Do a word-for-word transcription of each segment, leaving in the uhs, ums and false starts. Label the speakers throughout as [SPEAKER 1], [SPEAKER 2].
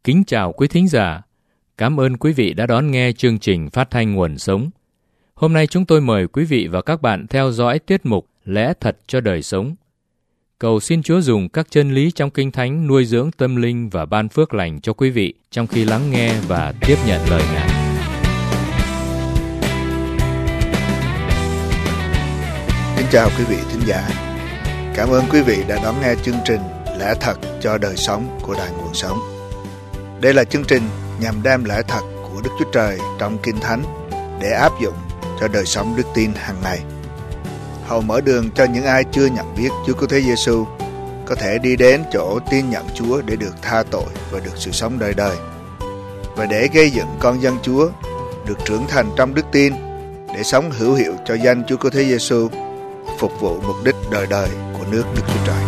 [SPEAKER 1] Kính chào quý thính giả. Cảm ơn quý vị đã đón nghe chương trình phát thanh Nguồn Sống. Hôm nay chúng tôi mời quý vị và các bạn theo dõi tiết mục Lẽ Thật cho Đời Sống. Cầu xin Chúa dùng các chân lý trong Kinh Thánh nuôi dưỡng tâm linh và ban phước lành cho quý vị trong khi lắng nghe và tiếp nhận lời Ngài.
[SPEAKER 2] Kính chào quý vị thính giả. Cảm ơn quý vị đã đón nghe chương trình Lẽ Thật cho Đời Sống của Đài Nguồn Sống. Đây là chương trình nhằm đem lẽ thật của Đức Chúa Trời trong Kinh Thánh để áp dụng cho đời sống đức tin hàng ngày. Hầu mở đường cho những ai chưa nhận biết Chúa Cứu Thế Giêsu có thể đi đến chỗ tin nhận Chúa để được tha tội và được sự sống đời đời, và để gây dựng con dân Chúa được trưởng thành trong đức tin để sống hữu hiệu cho danh Chúa Cứu Thế Giêsu, phục vụ mục đích đời đời của nước Đức Chúa Trời.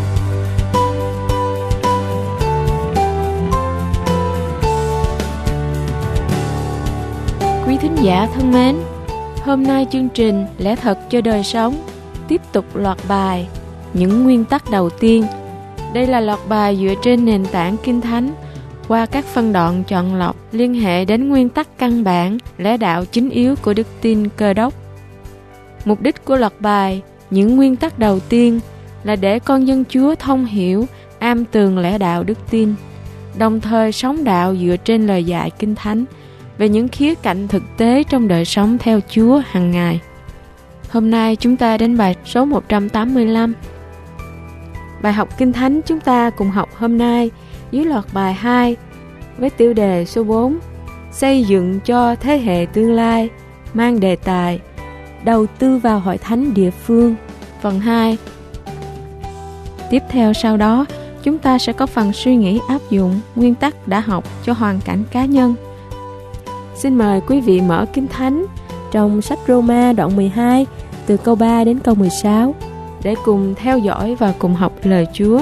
[SPEAKER 3] Quý thính giả thân mến, hôm nay chương trình Lẽ Thật cho Đời Sống tiếp tục loạt bài Những nguyên tắc đầu tiên. Đây là loạt bài dựa trên nền tảng Kinh Thánh qua các phân đoạn chọn lọc liên hệ đến nguyên tắc căn bản, lẽ đạo chính yếu của đức tin Cơ Đốc. Mục đích của loạt bài Những nguyên tắc đầu tiên là để con dân Chúa thông hiểu, am tường lẽ đạo đức tin, đồng thời sống đạo dựa trên lời dạy Kinh Thánh về những khía cạnh thực tế trong đời sống theo Chúa hàng ngày. Hôm nay chúng ta đến bài số một trăm tám mươi lăm. Bài học Kinh Thánh chúng ta cùng học hôm nay dưới loạt bài hai với tiêu đề số bốn, xây dựng cho thế hệ tương lai, mang đề tài đầu tư vào hội thánh địa phương, phần hai. Tiếp theo sau đó, chúng ta sẽ có phần suy nghĩ áp dụng nguyên tắc đã học cho hoàn cảnh cá nhân. Xin mời quý vị mở Kinh Thánh trong sách Roma đoạn mười hai từ câu ba đến câu mười sáu để cùng theo dõi và cùng học lời Chúa.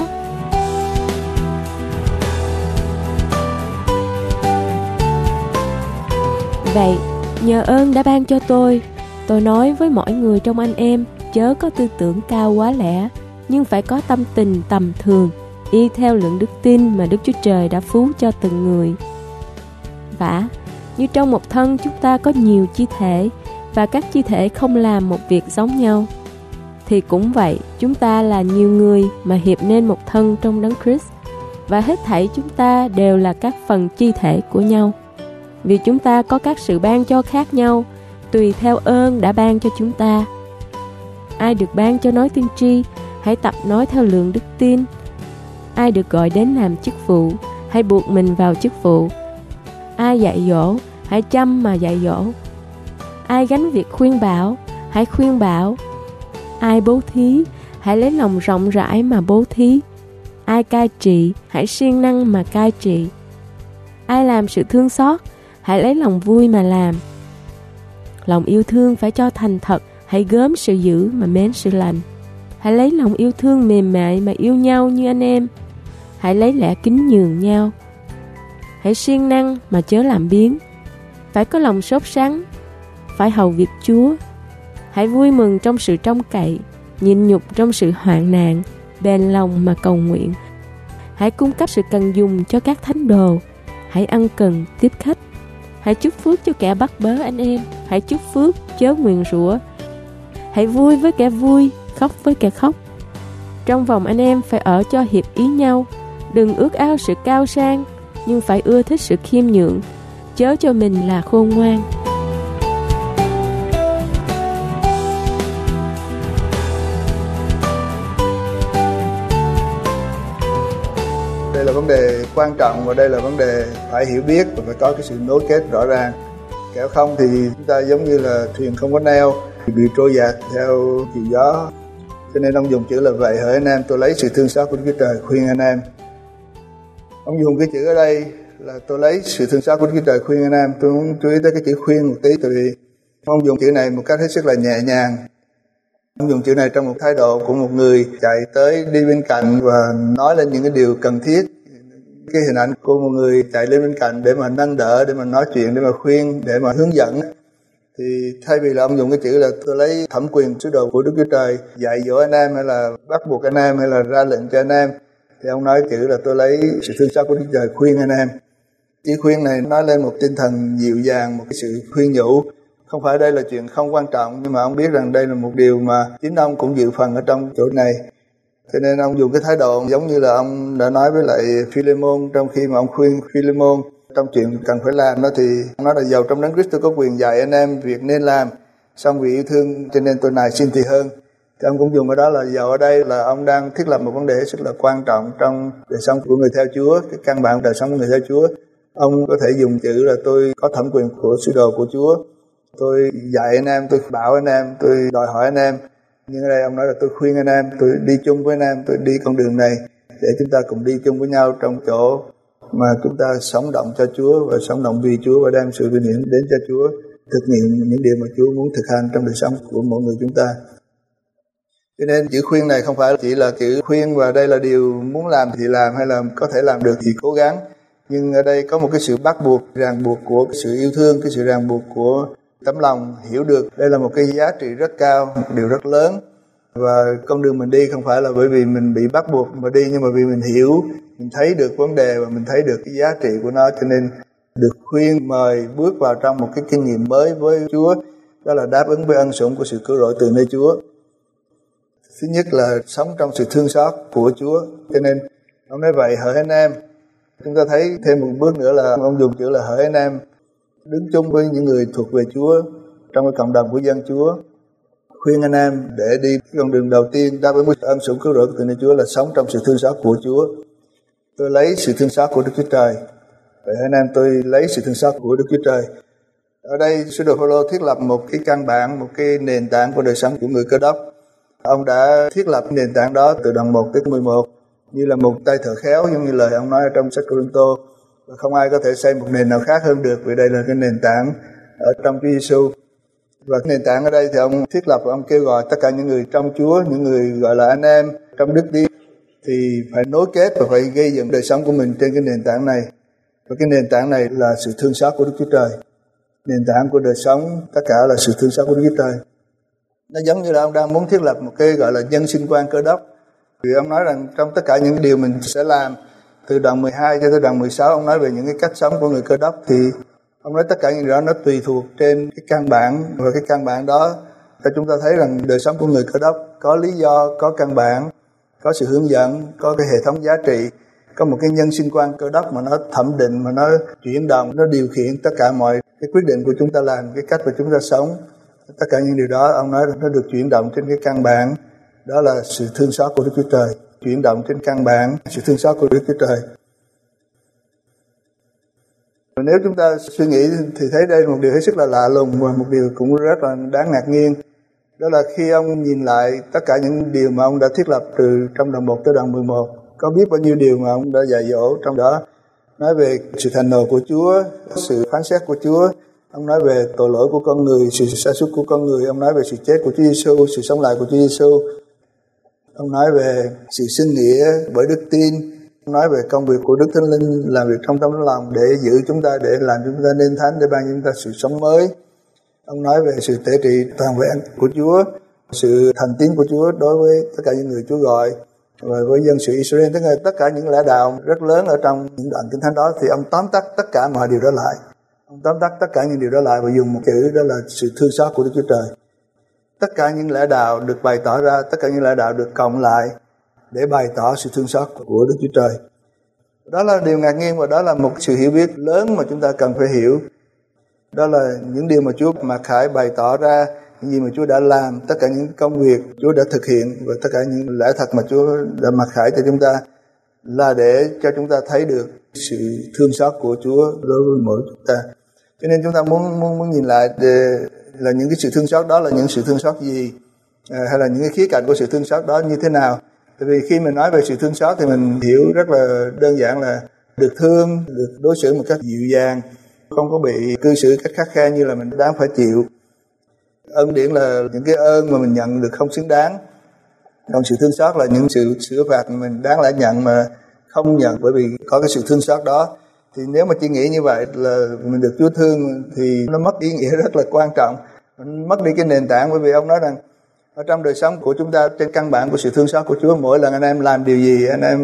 [SPEAKER 3] Vậy, nhờ ơn đã ban cho tôi, tôi nói với mọi người trong anh em, chớ có tư tưởng cao quá lẽ, nhưng phải có tâm tình tầm thường, y theo lượng đức tin mà Đức Chúa Trời đã phú cho từng người. Vả, như trong một thân chúng ta có nhiều chi thể, và các chi thể không làm một việc giống nhau, thì cũng vậy, chúng ta là nhiều người mà hiệp nên một thân trong Đấng Christ, và hết thảy chúng ta đều là các phần chi thể của nhau. Vì chúng ta có các sự ban cho khác nhau, tùy theo ơn đã ban cho chúng ta. Ai được ban cho nói tiên tri, hãy tập nói theo lượng đức tin. Ai được gọi đến làm chức vụ, hãy buộc mình vào chức vụ. Ai dạy dỗ, hãy chăm mà dạy dỗ. Ai gánh việc khuyên bảo, hãy khuyên bảo. Ai bố thí, hãy lấy lòng rộng rãi mà bố thí. Ai cai trị, hãy siêng năng mà cai trị. Ai làm sự thương xót, hãy lấy lòng vui mà làm. Lòng yêu thương phải cho thành thật, hãy gớm sự dữ mà mến sự lành. Hãy lấy lòng yêu thương mềm mại mà yêu nhau như anh em. Hãy lấy lẽ kính nhường nhau. Hãy siêng năng mà chớ làm biếng. Phải có lòng sốt sắng, phải hầu việc Chúa. Hãy vui mừng trong sự trông cậy, nhịn nhục trong sự hoạn nạn, bền lòng mà cầu nguyện. Hãy cung cấp sự cần dùng cho các thánh đồ. Hãy ân cần tiếp khách. Hãy chúc phước cho kẻ bắt bớ anh em. Hãy chúc phước chớ nguyền rủa. Hãy vui với kẻ vui, khóc với kẻ khóc. Trong vòng anh em phải ở cho hiệp ý nhau. Đừng ước ao sự cao sang, nhưng phải ưa thích sự khiêm nhượng, chớ cho mình là khôn ngoan.
[SPEAKER 2] Đây là vấn đề quan trọng, và đây là vấn đề phải hiểu biết và phải có cái sự nối kết rõ ràng. Kẻo không thì chúng ta giống như là thuyền không có neo, bị trôi dạt theo chiều gió. Cho nên ông dùng chữ là vậy hỡi anh em, tôi lấy sự thương xót của Đức Chúa Trời khuyên anh em. Ông dùng cái chữ ở đây là tôi lấy sự thương xót của Đức Chúa Trời khuyên anh em. Tôi muốn chú ý tới cái chữ khuyên một tí, tại vì ông dùng chữ này một cách hết sức là nhẹ nhàng. Ông dùng chữ này trong một thái độ của một người chạy tới đi bên cạnh và nói lên những cái điều cần thiết. Cái hình ảnh của một người chạy lên bên cạnh để mà nâng đỡ, để mà nói chuyện, để mà khuyên, để mà hướng dẫn. Thì thay vì là ông dùng cái chữ là tôi lấy thẩm quyền sứ đồ của Đức Chúa Trời dạy dỗ anh em, hay là bắt buộc anh em, hay là ra lệnh cho anh em, thì ông nói chữ là tôi lấy sự thương xót của Đức Trời khuyên anh em. Chữ khuyên này nói lên một tinh thần dịu dàng, một cái sự khuyên nhủ. Không phải đây là chuyện không quan trọng, nhưng mà ông biết rằng đây là một điều mà chính ông cũng dự phần ở trong chỗ này. Cho nên ông dùng cái thái độ giống như là ông đã nói với lại Philemon trong khi mà ông khuyên Philemon trong chuyện cần phải làm đó, thì ông nói là dầu trong Đấng Christ tôi có quyền dạy anh em việc nên làm, song vì yêu thương cho nên tôi nài xin thì hơn. Thì ông cũng dùng ở đó là dầu ở đây là ông đang thiết lập một vấn đề rất là quan trọng trong đời sống của người theo Chúa, cái căn bản đời sống của người theo Chúa. Ông có thể dùng chữ là tôi có thẩm quyền của sứ đồ của Chúa, tôi dạy anh em, tôi bảo anh em, tôi đòi hỏi anh em. Nhưng ở đây ông nói là tôi khuyên anh em, tôi đi chung với anh em, tôi đi con đường này để chúng ta cùng đi chung với nhau trong chỗ mà chúng ta sống động cho Chúa và sống động vì Chúa và đem sự vinh hiển đến cho Chúa, thực hiện những điều mà Chúa muốn thực hành trong đời sống của mỗi người chúng ta. Cho nên chữ khuyên này không phải chỉ là chữ khuyên và đây là điều muốn làm thì làm, hay là có thể làm được thì cố gắng. Nhưng ở đây có một cái sự bắt buộc, ràng buộc của cái sự yêu thương, cái sự ràng buộc của tấm lòng, hiểu được đây là một cái giá trị rất cao, một điều rất lớn. Và con đường mình đi không phải là bởi vì mình bị bắt buộc mà đi, nhưng mà vì mình hiểu, mình thấy được vấn đề và mình thấy được cái giá trị của nó, cho nên được khuyên mời bước vào trong một cái kinh nghiệm mới với Chúa, đó là đáp ứng với ân sủng của sự cứu rỗi từ nơi Chúa. Thứ nhất là sống trong sự thương xót của Chúa, cho nên ông nói vậy hỡi anh em. Chúng ta thấy thêm một bước nữa là ông dùng chữ là hỡi anh em, đứng chung với những người thuộc về Chúa trong cái cộng đồng của dân Chúa, khuyên anh em để đi con đường đầu tiên đáp ứng với ân sủng cứu rỗi từ nơi Chúa là sống trong sự thương xót của Chúa. Tôi lấy sự thương xót của Đức Chúa Trời. Vậy anh em, tôi lấy sự thương xót của Đức Chúa Trời. Ở đây sứ đồ Phaolô thiết lập một cái căn bản, một cái nền tảng của đời sống của người Cơ Đốc. Ông đã thiết lập nền tảng đó từ đoạn một tới mười một như là một tay thợ khéo, giống như lời ông nói ở trong sách Cô-rinh-tô, và không ai có thể xây một nền nào khác hơn được, vì đây là cái nền tảng ở trong Chúa Giêsu. Và cái nền tảng ở đây thì ông thiết lập và ông kêu gọi tất cả những người trong Chúa, những người gọi là anh em trong đức tin, thì phải nối kết và phải gây dựng đời sống của mình trên cái nền tảng này. Và cái nền tảng này là sự thương xót của Đức Chúa Trời. Nền tảng của đời sống tất cả là sự thương xót của Đức Chúa Trời. Nó giống như là ông đang muốn thiết lập một cái gọi là nhân sinh quan Cơ Đốc. Vì ông nói rằng trong tất cả những điều mình sẽ làm, từ đoạn mười hai cho tới đoạn mười sáu, ông nói về những cái cách sống của người Cơ Đốc, thì ông nói tất cả những điều đó nó tùy thuộc trên cái căn bản, và cái căn bản đó cho chúng ta thấy rằng đời sống của người Cơ Đốc có lý do, có căn bản, có sự hướng dẫn, có cái hệ thống giá trị, có một cái nhân sinh quan Cơ Đốc mà nó thẩm định, mà nó chuyển động, nó điều khiển tất cả mọi cái quyết định của chúng ta làm, cái cách mà chúng ta sống. Tất cả những điều đó ông nói nó được chuyển động trên cái căn bản, đó là sự thương xót của Đức Chúa Trời, chuyển động trên căn bản sự thương xót của Đức Chúa Trời. Nếu chúng ta suy nghĩ thì thấy đây là một điều hết sức là lạ lùng và một điều cũng rất là đáng ngạc nhiên. Đó là khi ông nhìn lại tất cả những điều mà ông đã thiết lập từ trong đoạn một tới đoạn mười một, có biết bao nhiêu điều mà ông đã dạy dỗ trong đó. Nói về sự thành nộ của Chúa, sự phán xét của Chúa, ông nói về tội lỗi của con người, sự sa sút của con người, ông nói về sự chết của Chúa Giêsu, sự sống lại của Chúa Giêsu. Ông nói về sự xưng nghĩa bởi đức tin, ông nói về công việc của Đức Thánh Linh làm việc trong tấm lòng để giữ chúng ta, để làm chúng ta nên thánh, để ban cho chúng ta sự sống mới. Ông nói về sự tế trị toàn vẹn của Chúa, sự thành tín của Chúa đối với tất cả những người Chúa gọi và với dân sự Israel. Tức là tất cả những lẽ đạo rất lớn ở trong những đoạn Kinh Thánh đó, thì ông tóm tắt tất cả mọi điều đó lại. Ông tóm tắt tất cả những điều đó lại và dùng một chữ, đó là sự thương xót của Đức Chúa Trời. Tất cả những lẽ đạo được bày tỏ ra, tất cả những lẽ đạo được cộng lại để bày tỏ sự thương xót của Đức Chúa Trời. Đó là điều ngạc nhiên và đó là một sự hiểu biết lớn mà chúng ta cần phải hiểu. Đó là những điều mà Chúa mặc khải bày tỏ ra, những gì mà Chúa đã làm, tất cả những công việc Chúa đã thực hiện và tất cả những lẽ thật mà Chúa đã mặc khải cho chúng ta là để cho chúng ta thấy được sự thương xót của Chúa đối với mỗi chúng ta. Cho nên chúng ta muốn muốn muốn nhìn lại để, là những cái sự thương xót đó là những sự thương xót gì, à, hay là những cái khía cạnh của sự thương xót đó như thế nào. Tại vì khi mình nói về sự thương xót thì mình hiểu rất là đơn giản là được thương, được đối xử một cách dịu dàng, không có bị cư xử cách khắt khe như là mình đáng phải chịu. Ân điển là những cái ơn mà mình nhận được không xứng đáng. Còn sự thương xót là những sự sửa phạt mình đáng lẽ nhận mà không nhận bởi vì có cái sự thương xót đó. Thì nếu mà chỉ nghĩ như vậy là mình được Chúa thương thì nó mất ý nghĩa rất là quan trọng, mình mất đi cái nền tảng. Bởi vì ông nói rằng ở trong đời sống của chúng ta, trên căn bản của sự thương xót của Chúa, mỗi lần anh em làm điều gì, anh em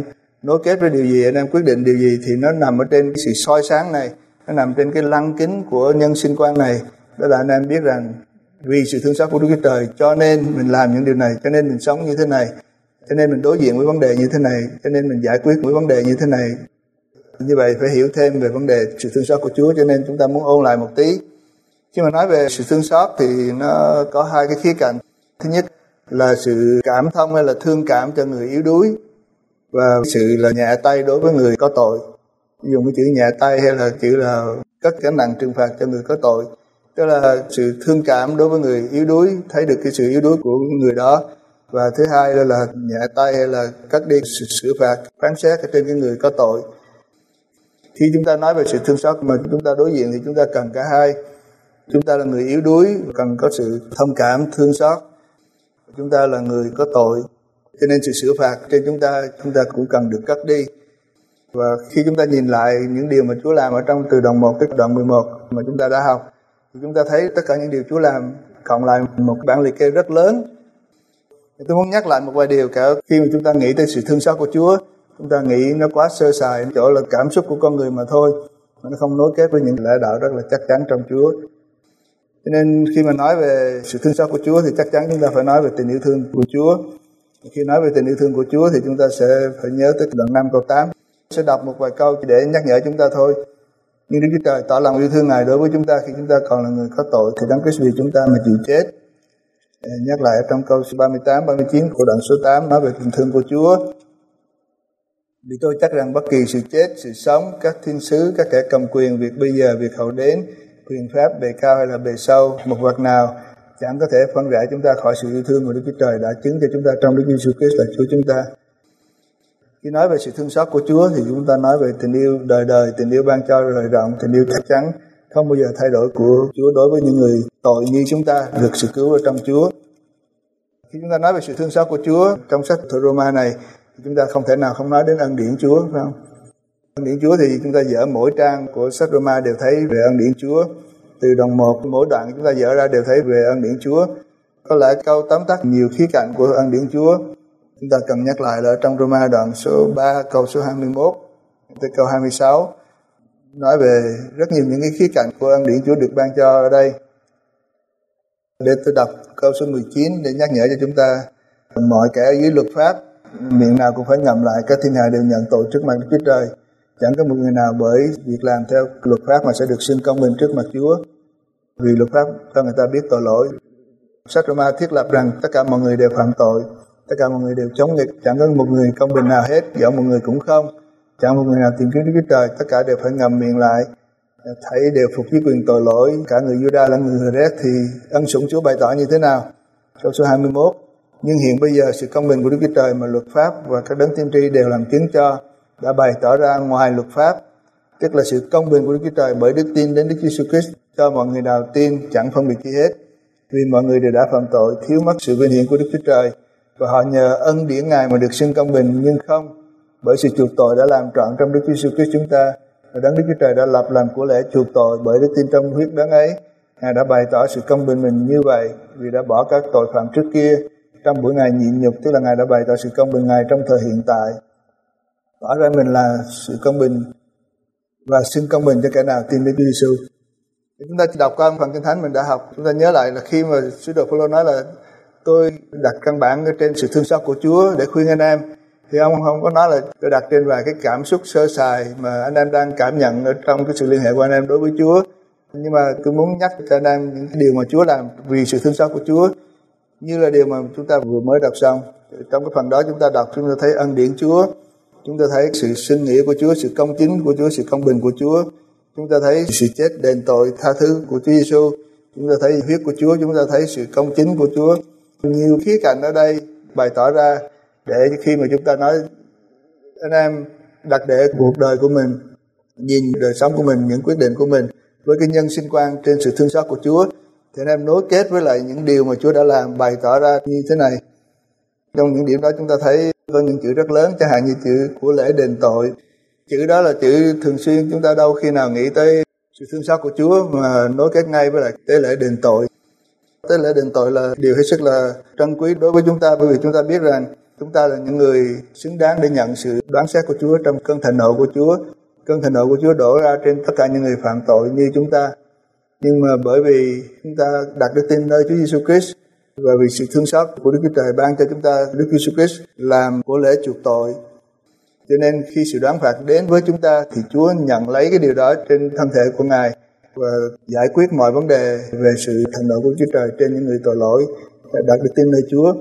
[SPEAKER 2] nối kết với điều gì, anh em quyết định điều gì, thì nó nằm ở trên cái sự soi sáng này, nó nằm trên cái lăng kính của nhân sinh quan này. Đó là anh em biết rằng vì sự thương xót của Đức Chúa Trời cho nên mình làm những điều này, cho nên mình sống như thế này, cho nên mình đối diện với vấn đề như thế này, cho nên mình giải quyết với vấn đề như thế này. Như vậy phải hiểu thêm về vấn đề sự thương xót của Chúa, cho nên chúng ta muốn ôn lại một tí. Khi mà nói về sự thương xót thì nó có hai cái khía cạnh. Thứ nhất là sự cảm thông hay là thương cảm cho người yếu đuối, và sự là nhẹ tay đối với người có tội. Dùng cái chữ nhẹ tay hay là chữ là cất gánh nặng trừng phạt cho người có tội, tức là sự thương cảm đối với người yếu đuối, thấy được cái sự yếu đuối của người đó. Và thứ hai là, là nhẹ tay hay là cất đi sự xử phạt, phán xét ở trên cái người có tội. Khi chúng ta nói về sự thương xót mà chúng ta đối diện thì chúng ta cần cả hai. Chúng ta là người yếu đuối, cần có sự thông cảm, thương xót. Chúng ta là người có tội, cho nên sự xử phạt trên chúng ta, chúng ta cũng cần được cất đi. Và khi chúng ta nhìn lại những điều mà Chúa làm ở trong từ đoạn một tới đoạn mười một mà chúng ta đã học, thì chúng ta thấy tất cả những điều Chúa làm cộng lại một bản liệt kê rất lớn. Tôi muốn nhắc lại một vài điều cả khi mà chúng ta nghĩ tới sự thương xót của Chúa, chúng ta nghĩ nó quá sơ sài, chỗ là cảm xúc của con người mà thôi, mà nó không nối kết với những lẽ đạo rất là chắc chắn trong Chúa. Cho nên khi mà nói về sự thương xót của Chúa thì chắc chắn chúng ta phải nói về tình yêu thương của Chúa. Khi nói về tình yêu thương của Chúa thì chúng ta sẽ phải nhớ tới đoạn năm câu tám. Sẽ đọc một vài câu để nhắc nhở chúng ta thôi. Nhưng Đức Chúa Trời tỏ lòng yêu thương Ngài đối với chúng ta khi chúng ta còn là người có tội, thì Đấng Christ vì chúng ta mà chịu chết. Nhắc lại ở trong câu ba mươi tám, ba mươi chín của đoạn số tám nói về tình thương của Chúa. Vì tôi chắc rằng bất kỳ sự chết, sự sống, các thiên sứ, các kẻ cầm quyền, việc bây giờ, việc hậu đến, quyền pháp bề cao hay là bề sâu, một vật nào chẳng có thể phân rẽ chúng ta khỏi sự yêu thương của Đức Chúa Trời đã chứng cho chúng ta trong Đức Giêsu Christ là Chúa chúng ta. Khi nói về sự thương xót của Chúa thì chúng ta nói về tình yêu đời đời, tình yêu ban cho rời rộng, tình yêu chắc chắn không bao giờ thay đổi của Chúa đối với những người tội như chúng ta được sự cứu ở trong Chúa. Khi chúng ta nói về sự thương xót của Chúa trong sách Thơ Rô-ma này, chúng ta không thể nào không nói đến ân điển Chúa, phải không? Ân điển Chúa thì chúng ta dở mỗi trang của sách Rô-ma đều thấy về ân điển Chúa. Từ đoạn một, mỗi đoạn chúng ta dở ra đều thấy về ân điển Chúa. Có lẽ câu tóm tắt nhiều khía cạnh của ân điển Chúa chúng ta cần nhắc lại là trong Rô-ma đoạn số ba, câu số hai mươi mốt tới câu hai mươi sáu, nói về rất nhiều những cái khía cạnh của ân điển Chúa được ban cho ở đây. Để tôi đọc câu số mười chín để nhắc nhở cho chúng ta: mọi kẻ dưới luật pháp, miệng nào cũng phải ngậm lại, các thiên hài đều nhận tội trước mặt Đức Chúa Trời. Chẳng có một người nào bởi việc làm theo luật pháp mà sẽ được xưng công bình trước mặt Chúa, vì luật pháp cho người ta biết tội lỗi. Sách Rô-ma thiết lập rằng tất cả mọi người đều phạm tội, tất cả mọi người đều chống nghịch, chẳng có một người công bình nào hết, dẫu một người cũng không. Chẳng một người nào tìm kiếm Đức Chúa Trời, tất cả đều phải ngậm miệng lại, thấy đều phục dưới quyền tội lỗi. Cả người Giu-đa lẫn người Hơ-rét thì ân sủng Chúa bày tỏ như thế nào? Câu số hai mươi mốt: nhưng hiện bây giờ sự công bình của Đức Chúa Trời mà luật pháp và các đấng tiên tri đều làm chứng cho đã bày tỏ ra ngoài luật pháp, tức là sự công bình của Đức Chúa Trời bởi đức tin đến Đức Giêsu Christ cho mọi người nào tin chẳng phân biệt chi hết. Vì mọi người đều đã phạm tội, thiếu mất sự vinh hiển của Đức Chúa Trời, và họ nhờ ân điển Ngài mà được xưng công bình, nhưng không, bởi sự chuộc tội đã làm trọn trong Đức Giêsu Christ chúng ta, và đấng Đức Chúa Trời đã lập làm của lễ chuộc tội bởi đức tin trong huyết đấng ấy. Ngài đã bày tỏ sự công bình mình như vậy, vì đã bỏ các tội phạm trước kia trong buổi Ngài nhịn nhục, tức là Ngài đã bày tỏ sự công bình Ngài trong thời hiện tại, tỏ ra mình là sự công bình và xưng công bình cho kẻ nào tin đến Chúa Giêsu. Chúng ta đọc qua phần Kinh Thánh mình đã học, chúng ta nhớ lại là khi mà sứ đồ Phaolô nói là tôi đặt căn bản trên sự thương xót của Chúa để khuyên anh em, thì ông không có nói là tôi đặt trên vài cái cảm xúc sơ sài mà anh em đang cảm nhận ở trong cái sự liên hệ của anh em đối với Chúa. Nhưng mà tôi muốn nhắc cho anh em những cái điều mà Chúa làm vì sự thương xót của Chúa, như là điều mà chúng ta vừa mới đọc xong. Trong cái phần đó chúng ta đọc, chúng ta thấy ân điển Chúa, chúng ta thấy sự xưng nghĩa của Chúa, sự công chính của Chúa, sự công bình của Chúa, chúng ta thấy sự chết đền tội tha thứ của Chúa Giêsu, chúng ta thấy huyết của Chúa, chúng ta thấy sự công chính của Chúa. Nhiều khía cạnh ở đây bày tỏ ra để khi mà chúng ta nói anh em đặt để cuộc đời của mình, nhìn đời sống của mình, những quyết định của mình với cái nhân sinh quan trên sự thương xót của Chúa, thì anh em nối kết với lại những điều mà Chúa đã làm bày tỏ ra như thế này. Trong những điểm đó chúng ta thấy có những chữ rất lớn, chẳng hạn như chữ của lễ đền tội. Chữ đó là chữ thường xuyên, chúng ta đâu khi nào nghĩ tới sự thương xót của Chúa mà nối kết ngay với lại tế lễ đền tội. Tế lễ đền tội là điều hết sức là trân quý đối với chúng ta, bởi vì chúng ta biết rằng chúng ta là những người xứng đáng để nhận sự đoán xét của Chúa trong cơn thịnh nộ của Chúa. Cơn thịnh nộ của Chúa đổ ra trên tất cả những người phạm tội như chúng ta. Nhưng mà bởi vì chúng ta đặt đức tin nơi Chúa Giêsu Christ và vì sự thương xót của Đức Chúa Trời ban cho chúng ta Đức Giêsu Christ làm của lễ chuộc tội, cho nên khi sự đoán phạt đến với chúng ta thì Chúa nhận lấy cái điều đó trên thân thể của Ngài và giải quyết mọi vấn đề về sự thịnh nộ của Chúa Trời trên những người tội lỗi đã đặt đức tin nơi Chúa.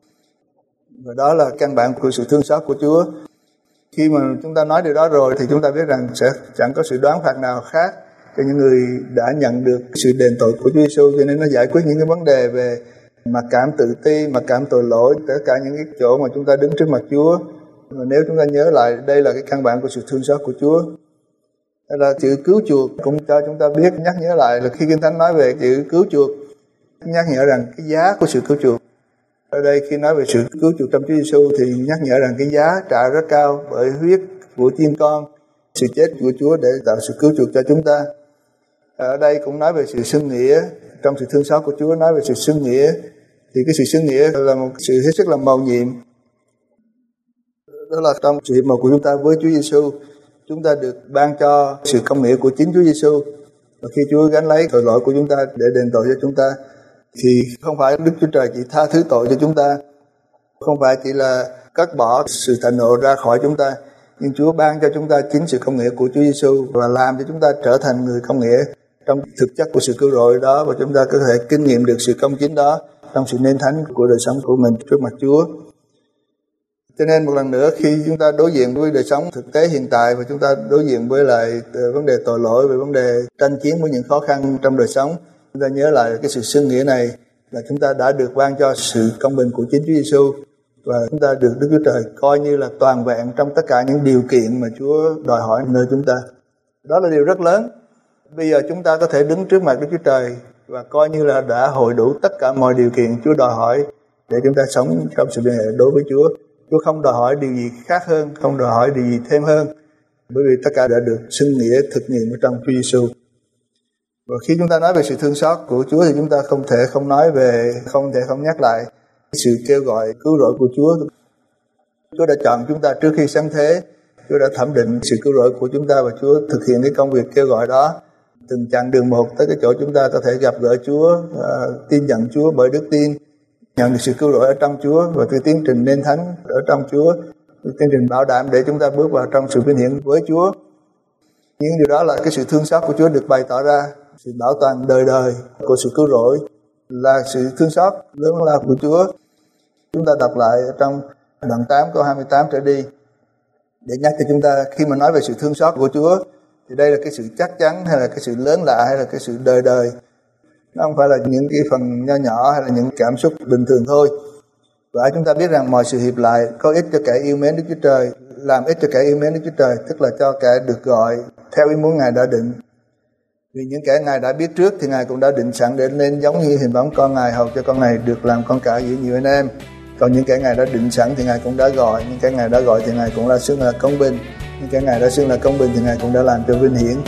[SPEAKER 2] Và đó là căn bản của sự thương xót của Chúa. Khi mà chúng ta nói điều đó rồi thì chúng ta biết rằng sẽ chẳng có sự đoán phạt nào khác cho những người đã nhận được sự đền tội của Chúa Giêsu, cho nên nó giải quyết những cái vấn đề về mặc cảm tự ti, mặc cảm tội lỗi, tất cả những cái chỗ mà chúng ta đứng trước mặt Chúa. Và nếu chúng ta nhớ lại, đây là cái căn bản của sự thương xót của Chúa. Đây là chữ cứu chuộc cũng cho chúng ta biết, nhắc nhớ lại là khi Kinh Thánh nói về chữ cứu chuộc, nhắc nhở rằng cái giá của sự cứu chuộc. Ở đây khi nói về sự cứu chuộc trong Chúa Giêsu thì nhắc nhở rằng cái giá trả rất cao bởi huyết của chiên con, sự chết của Chúa để tạo sự cứu chuộc cho chúng ta. Ở đây cũng nói về sự xưng nghĩa, trong sự thương xót của Chúa nói về sự xưng nghĩa, thì cái sự xưng nghĩa là một sự hết sức là mầu nhiệm. Đó là trong sự hiệp một của chúng ta với Chúa Giêsu, chúng ta được ban cho sự công nghĩa của chính Chúa Giêsu. Và khi Chúa gánh lấy tội lỗi của chúng ta để đền tội cho chúng ta, thì không phải Đức Chúa Trời chỉ tha thứ tội cho chúng ta, không phải chỉ là cắt bỏ sự thịnh nộ ra khỏi chúng ta, nhưng Chúa ban cho chúng ta chính sự công nghĩa của Chúa Giêsu và làm cho chúng ta trở thành người công nghĩa trong thực chất của sự cứu rỗi đó, và chúng ta có thể kinh nghiệm được sự công chính đó trong sự nên thánh của đời sống của mình trước mặt Chúa. Cho nên một lần nữa, khi chúng ta đối diện với đời sống thực tế hiện tại và chúng ta đối diện với lại vấn đề tội lỗi, về vấn đề tranh chiến với những khó khăn trong đời sống, chúng ta nhớ lại cái sự xưng nghĩa này là chúng ta đã được ban cho sự công bình của chính Chúa Giêsu, và chúng ta được Đức Chúa Trời coi như là toàn vẹn trong tất cả những điều kiện mà Chúa đòi hỏi nơi chúng ta. Đó là điều rất lớn. Bây giờ chúng ta có thể đứng trước mặt Đức Chúa Trời và coi như là đã hội đủ tất cả mọi điều kiện Chúa đòi hỏi để chúng ta sống trong sự liên hệ đối với Chúa. Chúa không đòi hỏi điều gì khác hơn, không đòi hỏi điều gì thêm hơn, bởi vì tất cả đã được xưng nghĩa thực nghiệm ở trong Chúa Giêsu. Và khi chúng ta nói về sự thương xót của Chúa thì chúng ta không thể không nói về, không thể không nhắc lại sự kêu gọi cứu rỗi của Chúa. Chúa đã chọn chúng ta trước khi sáng thế, Chúa đã thẩm định sự cứu rỗi của chúng ta và Chúa thực hiện cái công việc kêu gọi đó. Từng chặng đường một tới cái chỗ chúng ta có thể gặp gỡ Chúa, uh, tin nhận Chúa bởi đức tin, nhận được sự cứu rỗi ở trong Chúa và cái tiến trình nên thánh ở trong Chúa, cái tiến trình bảo đảm để chúng ta bước vào trong sự vinh hiển với Chúa. Những điều đó là cái sự thương xót của Chúa được bày tỏ ra, sự bảo toàn đời đời của sự cứu rỗi là sự thương xót lớn lao của Chúa. Chúng ta đọc lại trong đoạn tám câu hai mươi tám trở đi để nhắc cho chúng ta, khi mà nói về sự thương xót của Chúa thì đây là cái sự chắc chắn hay là cái sự lớn lạ hay là cái sự đời đời. Nó không phải là những cái phần nho nhỏ hay là những cảm xúc bình thường thôi. Và chúng ta biết rằng mọi sự hiệp lại có ích cho kẻ yêu mến Đức Chúa Trời, làm ích cho kẻ yêu mến Đức Chúa Trời, tức là cho kẻ được gọi theo ý muốn Ngài đã định. Vì những kẻ Ngài đã biết trước thì Ngài cũng đã định sẵn để nên giống như hình bóng con Ngài, hầu cho con này được làm con cả giữa nhiều anh em. Còn những kẻ Ngài đã định sẵn thì Ngài cũng đã gọi, những kẻ Ngài đã gọi thì Ngài cũng là xưng là công bình, những kẻ Ngài đã xưng là công bình thì Ngài cũng đã làm cho vinh hiển.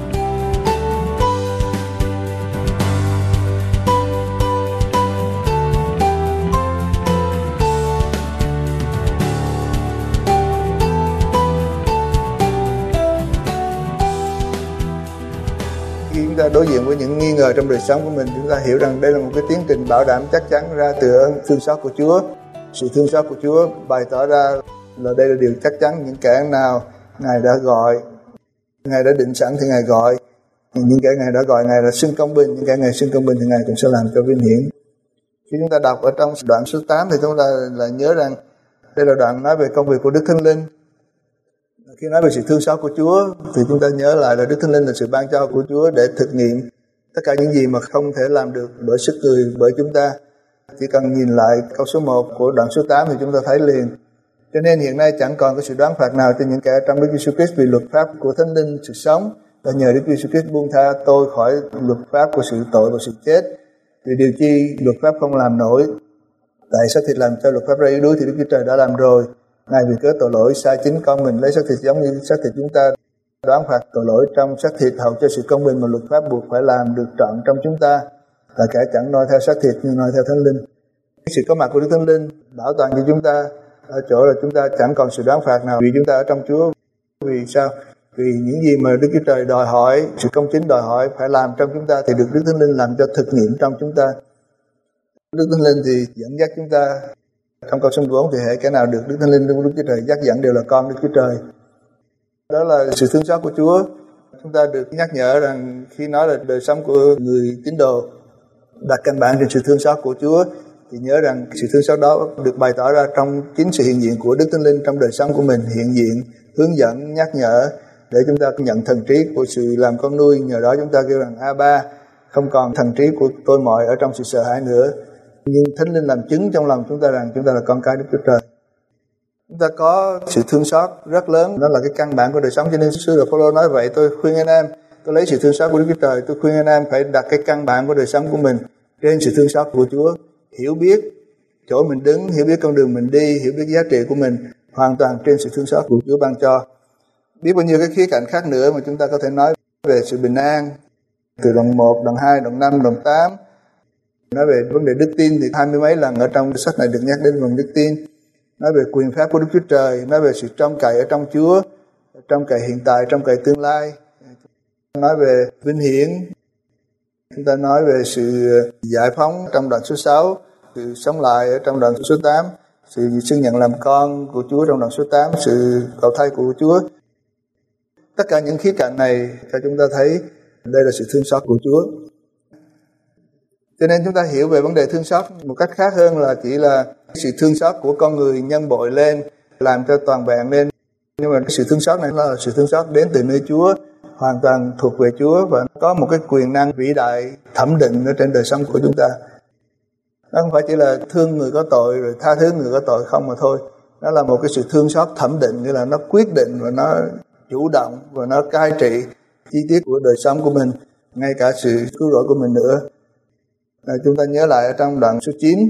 [SPEAKER 2] Đối diện với những nghi ngờ trong đời sống của mình, chúng ta hiểu rằng đây là một cái tiến trình bảo đảm chắc chắn ra từ ơn thương xót của Chúa. Sự thương xót của Chúa bày tỏ ra là đây là điều chắc chắn. Những kẻ nào Ngài đã gọi, Ngài đã định sẵn thì Ngài gọi. Những kẻ Ngài đã gọi, Ngài đã xưng công bình. Những kẻ Ngài xưng công bình thì Ngài cũng sẽ làm cho vinh hiển. Khi chúng ta đọc ở trong đoạn số tám thì chúng ta lại nhớ rằng đây là đoạn nói về công việc của Đức Thánh Linh. Khi nói về sự thương xót của Chúa thì chúng ta nhớ lại là Đức Thánh Linh là sự ban cho của Chúa để thực nghiệm tất cả những gì mà không thể làm được bởi sức người, bởi chúng ta. Chỉ cần nhìn lại câu số một của đoạn số tám thì chúng ta thấy liền. Cho nên hiện nay chẳng còn có sự đoán phạt nào cho những kẻ trong Đức Giêsu Christ vì luật pháp của Thánh Linh sự sống, và nhờ Đức Giêsu Christ buông tha tôi khỏi luật pháp của sự tội và sự chết. Vì điều chi luật pháp không làm nổi, tại xác thịt làm cho luật pháp ra yếu đuối thì Đức Chúa Trời đã làm rồi. Ngài vì cớ tội lỗi sai chính con mình lấy xác thịt giống như xác thịt chúng ta, đoán phạt tội lỗi trong xác thịt hầu cho sự công bình mà luật pháp buộc phải làm được trọn trong chúng ta, là kẻ chẳng noi theo xác thịt nhưng noi theo Thánh Linh. Sự có mặt của Đức Thánh Linh bảo toàn cho chúng ta ở chỗ là chúng ta chẳng còn sự đoán phạt nào vì chúng ta ở trong Chúa. Vì sao? Vì những gì mà Đức Chúa Trời đòi hỏi, sự công chính đòi hỏi phải làm trong chúng ta thì được Đức Thánh Linh làm cho thực nghiệm trong chúng ta. Đức Thánh Linh thì dẫn dắt chúng ta. Trong câu số mười bốn thì hệ cái nào được Đức Thánh Linh của Đức Chúa Trời dắt dẫn đều là con Đức Chúa Trời. Đó là sự thương xót của Chúa. Chúng ta được nhắc nhở rằng khi nói là đời sống của người tín đồ đặt căn bản trên sự thương xót của Chúa, thì nhớ rằng sự thương xót đó được bày tỏ ra trong chính sự hiện diện của Đức Thánh Linh trong đời sống của mình, hiện diện, hướng dẫn, nhắc nhở để chúng ta nhận thần trí của sự làm con nuôi. Nhờ đó chúng ta kêu rằng A-ba, không còn thần trí của tôi mọi ở trong sự sợ hãi nữa, nhưng Thánh Linh làm chứng trong lòng chúng ta rằng chúng ta là con cái Đức Chúa Trời. Chúng ta có sự thương xót rất lớn, đó là cái căn bản của đời sống. Cho nên sứ đồ Phaolô nói vậy, tôi khuyên anh em, tôi lấy sự thương xót của Đức Chúa Trời, tôi khuyên anh em phải đặt cái căn bản của đời sống của mình trên sự thương xót của Chúa, hiểu biết chỗ mình đứng, hiểu biết con đường mình đi, hiểu biết giá trị của mình hoàn toàn trên sự thương xót của Chúa ban cho. Biết bao nhiêu cái khía cạnh khác nữa mà chúng ta có thể nói về sự bình an, từ đoạn một, đoạn hai, đoạn năm, đoạn tám. Nói về vấn đề đức tin thì hai mươi mấy lần ở trong sách này được nhắc đến phần đức tin. Nói về quyền phép của Đức Chúa Trời, nói về sự trông cậy ở trong Chúa, trông cậy hiện tại, trông cậy tương lai. Nói về vinh hiển. Chúng ta nói về sự giải phóng trong đoạn số sáu, sự sống lại ở trong đoạn số tám, sự xưng nhận làm con của Chúa trong đoạn số tám, sự cầu thay của Chúa. Tất cả những khía cạnh này cho chúng ta thấy đây là sự thương xót của Chúa. Cho nên chúng ta hiểu về vấn đề thương xót một cách khác hơn là chỉ là sự thương xót của con người nhân bội lên, làm cho toàn vẹn lên. Nhưng mà sự thương xót này là sự thương xót đến từ nơi Chúa, hoàn toàn thuộc về Chúa và có một cái quyền năng vĩ đại thẩm định ở trên đời sống của chúng ta. Nó không phải chỉ là thương người có tội rồi tha thứ người có tội không mà thôi. Nó là một cái sự thương xót thẩm định, nghĩa là nó quyết định và nó chủ động và nó cai trị chi tiết của đời sống của mình, ngay cả sự cứu rỗi của mình nữa. À, chúng ta nhớ lại ở trong đoạn số chín.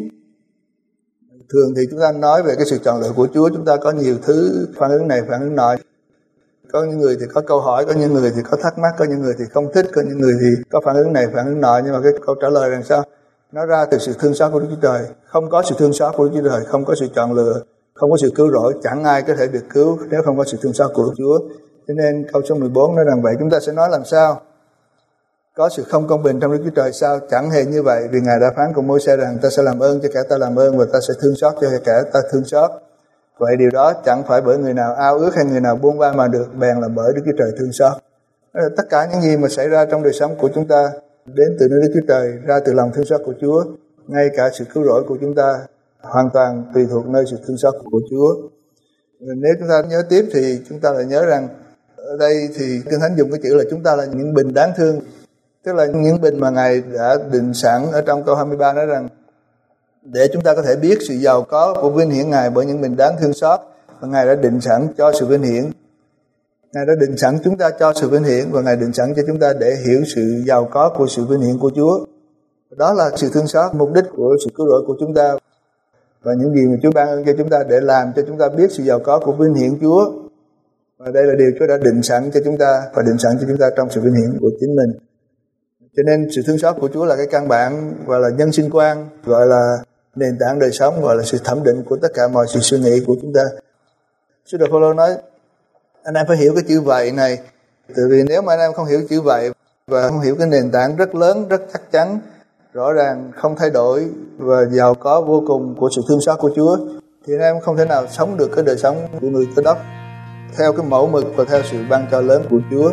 [SPEAKER 2] Thường thì chúng ta nói về cái sự chọn lựa của Chúa, chúng ta có nhiều thứ phản ứng này, phản ứng nọ. Có những người thì có câu hỏi, có những người thì có thắc mắc, có những người thì không thích, có những người thì có phản ứng này, phản ứng nọ. Nhưng mà cái câu trả lời rằng sao? Nó ra từ sự thương xót của Đức Chúa Trời. Không có sự thương xót của Đức Chúa Trời, không có sự chọn lựa, không có sự cứu rỗi, chẳng ai có thể được cứu nếu không có sự thương xót của Chúa. Cho nên câu số mười bốn nói rằng vậy chúng ta sẽ nói làm sao? Có sự không công bình trong Đức Chúa Trời sao? Chẳng hề như vậy, vì Ngài đã phán cùng Môi-se rằng ta sẽ làm ơn cho kẻ ta làm ơn và ta sẽ thương xót cho kẻ ta thương xót. Vậy điều đó chẳng phải bởi người nào ao ước hay người nào buông ba mà được, bèn là bởi Đức Chúa Trời thương xót. Tất cả những gì mà xảy ra trong đời sống của chúng ta đến từ nơi Đức Chúa Trời, ra từ lòng thương xót của Chúa. Ngay cả sự cứu rỗi của chúng ta hoàn toàn tùy thuộc nơi sự thương xót của Chúa. Nếu chúng ta nhớ tiếp thì chúng ta lại nhớ rằng ở đây thì Kinh Thánh dùng cái chữ là chúng ta là những bình đáng thương. Tức là những bình mà Ngài đã định sẵn ở trong câu hai mươi ba nói rằng để chúng ta có thể biết sự giàu có của vinh hiển Ngài bởi những bình đáng thương xót, và Ngài đã định sẵn cho sự vinh hiển. Ngài đã định sẵn chúng ta cho sự vinh hiển, và Ngài định sẵn cho chúng ta để hiểu sự giàu có của sự vinh hiển của Chúa. Đó là sự thương xót, mục đích của sự cứu rỗi của chúng ta, và những gì mà Chúa ban ơn cho chúng ta để làm cho chúng ta biết sự giàu có của vinh hiển Chúa. Và đây là điều Chúa đã định sẵn cho chúng ta, và định sẵn cho chúng ta trong sự vinh hiển của chính mình. Cho nên sự thương xót của Chúa là cái căn bản, gọi là nhân sinh quan, gọi là nền tảng đời sống, gọi là sự thẩm định của tất cả mọi sự suy nghĩ của chúng ta. Sứ đồ Phaolô nói anh em phải hiểu cái chữ vậy này, tại vì nếu mà anh em không hiểu chữ vậy và không hiểu cái nền tảng rất lớn, rất chắc chắn, rõ ràng không thay đổi và giàu có vô cùng của sự thương xót của Chúa, thì anh em không thể nào sống được cái đời sống của người Cơ Đốc theo cái mẫu mực và theo sự ban cho lớn của Chúa.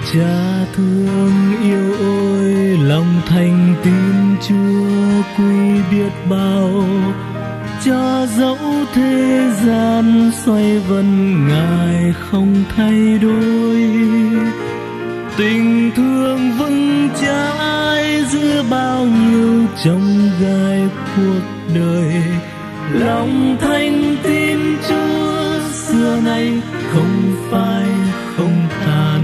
[SPEAKER 4] Cha thương yêu ôi, lòng thành tín Chúa quý biết bao. Cho dẫu thế gian xoay vần Ngài không thay đổi. Tình thương vững chãi giữa bao nhiêu chông gai cuộc đời. Lòng thành tín Chúa xưa nay không phai không tàn.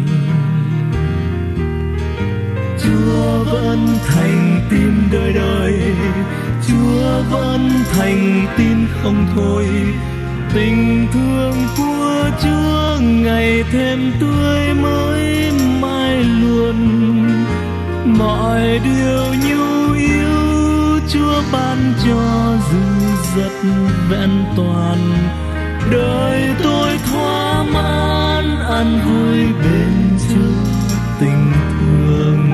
[SPEAKER 4] Chúa vẫn thành tín đời đời, Chúa vẫn thành tín không thôi. Tình thương của Chúa ngày thêm tươi mới mãi luôn. Mọi điều nhu yếu Chúa ban cho dư dật vẹn toàn. Đời tôi thỏa mãn an vui bên Chúa tình thương.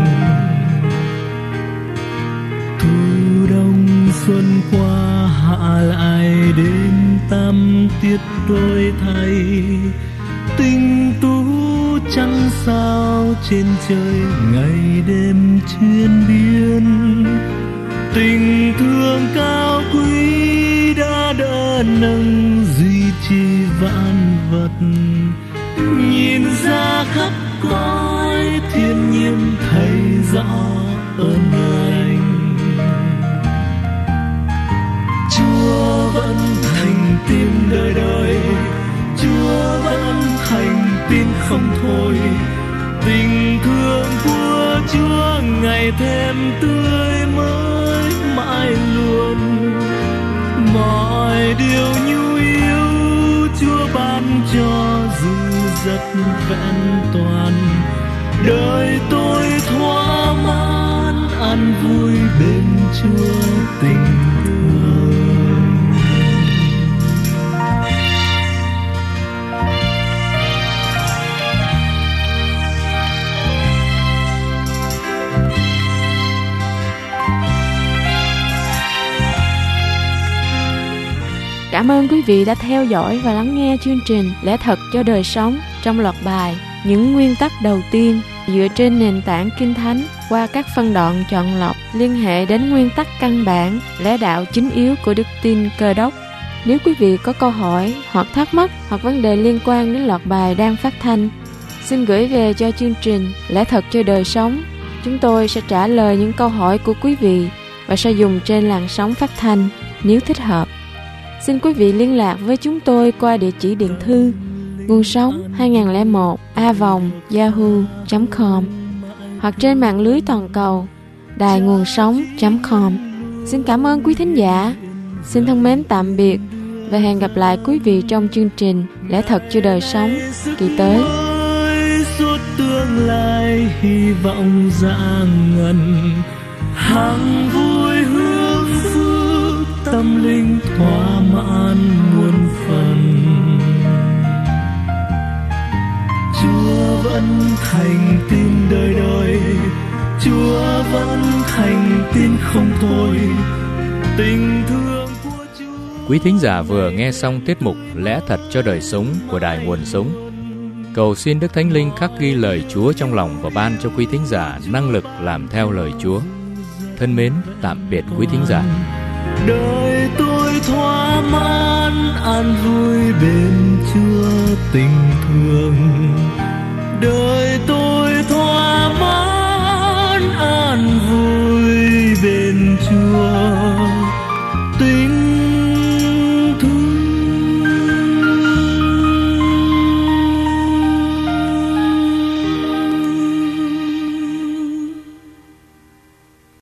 [SPEAKER 4] Thu đông xuân qua hạ lại đến tam tiết đôi thay. Tình tú trăng sao trên trời ngày đêm chuyên biến. Tình thương cao quý đã đỡ nâng duy trì vạn vật. Nhìn ra khắp cõi thiên nhiên thấy rõ ơn lành. Chúa vẫn thành tín đời đời, Chúa vẫn thành tín không thôi. Tình thương của Chúa ngày thêm tươi mới mãi luôn. Mọi điều nhu yếu Chúa ban cho dư dật vẹn toàn. Đời tôi thỏa mãn an vui bên Chúa tình thương.
[SPEAKER 3] Cảm ơn quý vị đã theo dõi và lắng nghe chương trình Lẽ Thật cho Đời Sống trong loạt bài Những Nguyên Tắc Đầu Tiên dựa trên nền tảng Kinh Thánh qua các phân đoạn chọn lọc liên hệ đến nguyên tắc căn bản, lẽ đạo chính yếu của đức tin Cơ Đốc. Nếu quý vị có câu hỏi hoặc thắc mắc hoặc vấn đề liên quan đến loạt bài đang phát thanh, xin gửi về cho chương trình Lẽ Thật cho Đời Sống. Chúng tôi sẽ trả lời những câu hỏi của quý vị và sẽ dùng trên làn sóng phát thanh nếu thích hợp. Xin quý vị liên lạc với chúng tôi qua địa chỉ điện thư nguồn sống hai không một a vòng yahoo chấm com hoặc trên mạng lưới toàn cầu đài nguồn sống chấm com. Xin cảm ơn quý thính giả. Xin thân mến tạm biệt và hẹn gặp lại quý vị trong chương trình Lẽ Thật cho Đời Sống kỳ tới.
[SPEAKER 4] Suốt tương lai hy vọng rạng ngần, hằng vui hướng phước tâm linh thỏa mãn muôn phần. Chúa vẫn thành tín đời đời, Chúa vẫn thành tín không thôi. Tình thương của Chúa.
[SPEAKER 1] Quý thính giả vừa nghe xong tiết mục Lẽ Thật cho Đời Sống của Đài Nguồn Sống. Cầu xin Đức Thánh Linh khắc ghi lời Chúa trong lòng và ban cho quý thính giả năng lực làm theo lời Chúa. Thân mến, tạm biệt quý thính giả.
[SPEAKER 4] Đời tôi thỏa mãn an vui bên Chúa tình thương. Đời tôi